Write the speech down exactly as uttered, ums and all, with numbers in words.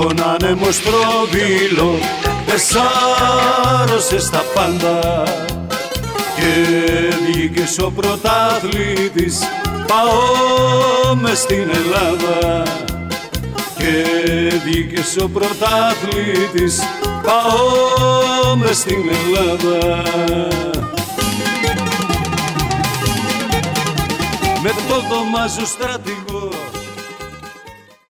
στον άνεμο στροβίλο εσάρωσες τα πάντα και βγήκες ο πρωταθλήτης. Πάω μες στην Ελλάδα και βγήκες ο πρωταθλήτης. Πάω μες στην Ελλάδα. Με το δωμάζο στρατηγό